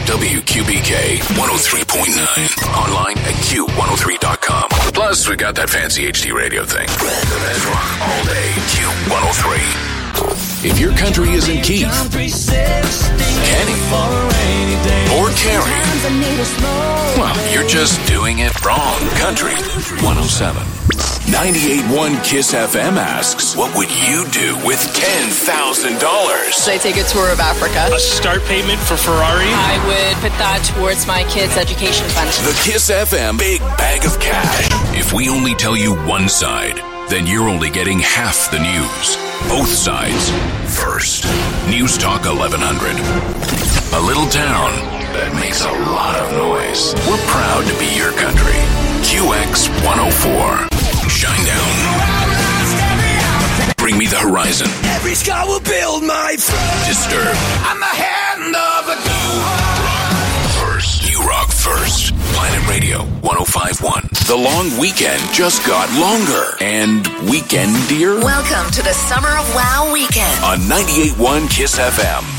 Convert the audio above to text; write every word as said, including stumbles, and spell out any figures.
W Q B K one oh three point nine. Online at Q one oh three dot com. Plus, we got that fancy H D radio thing. The best rock all day. Q one oh three. If your country isn't Keith, Kenny, or Carrie, well, you're just doing it wrong. Country one oh seven. ninety-eight point one Kiss F M asks, what would you do with ten thousand dollars? Should I take a tour of Africa? A start payment for Ferrari? I would put that towards my kids' education fund. The Kiss F M Big Bag of Cash. If we only tell you one side, then you're only getting half the news. Both sides first. News Talk eleven hundred. A little town that makes a lot of noise. We're proud to be your country. Q X one oh four. Shine down. Bring me the horizon. Every scar will build my throne. Disturb. I'm the hand of a New Rock First. New Rock First. Planet Radio one oh five point one. The long weekend just got longer and weekendier. Welcome to the Summer of Wow weekend On ninety-eight point one Kiss F M.